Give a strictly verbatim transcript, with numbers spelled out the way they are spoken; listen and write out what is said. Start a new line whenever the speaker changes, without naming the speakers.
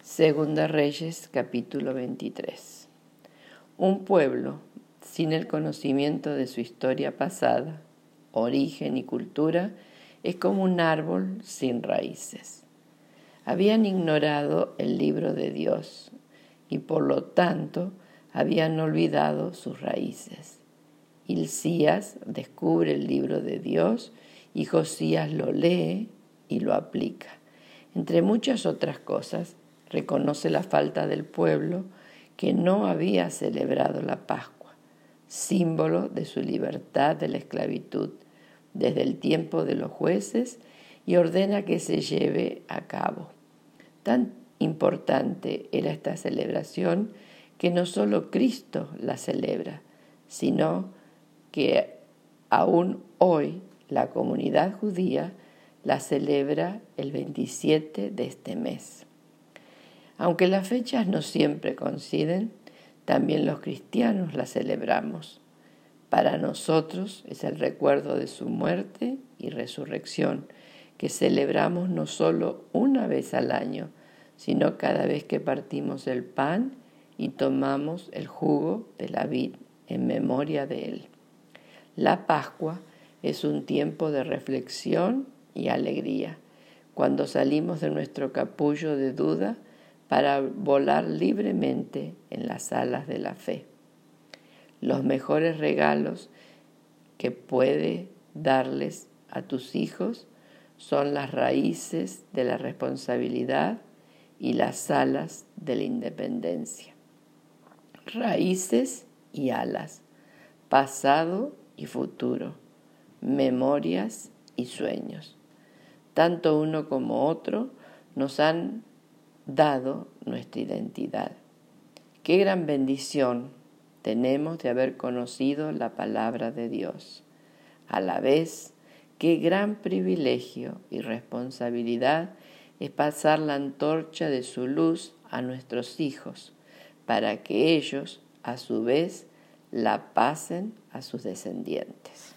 Segunda Reyes, capítulo veintitrés. Un pueblo sin el conocimiento de su historia pasada, origen y cultura es como un árbol sin raíces. Habían ignorado el libro de Dios y por lo tanto habían olvidado sus raíces. Hilcías descubre el libro de Dios y Josías lo lee y lo aplica. Entre muchas otras cosas, reconoce la falta del pueblo que no había celebrado la Pascua, símbolo de su libertad de la esclavitud desde el tiempo de los jueces, y ordena que se lleve a cabo. Tan importante era esta celebración que no solo Cristo la celebra, sino que aún hoy la comunidad judía la celebra el veintisiete de este mes. Aunque las fechas no siempre coinciden, también los cristianos la celebramos. Para nosotros es el recuerdo de su muerte y resurrección, que celebramos no solo una vez al año, sino cada vez que partimos el pan y tomamos el jugo de la vid en memoria de él. La Pascua es un tiempo de reflexión y alegría, cuando salimos de nuestro capullo de duda para volar libremente en las alas de la fe. Los mejores regalos que puede darles a tus hijos son las raíces de la responsabilidad y las alas de la independencia. Raíces y alas, pasado y futuro, memorias y sueños. Tanto uno como otro nos han dado nuestra identidad. Qué gran bendición tenemos de haber conocido la palabra de Dios. A la vez, qué gran privilegio y responsabilidad es pasar la antorcha de su luz a nuestros hijos, para que ellos, a su vez, la pasen a sus descendientes.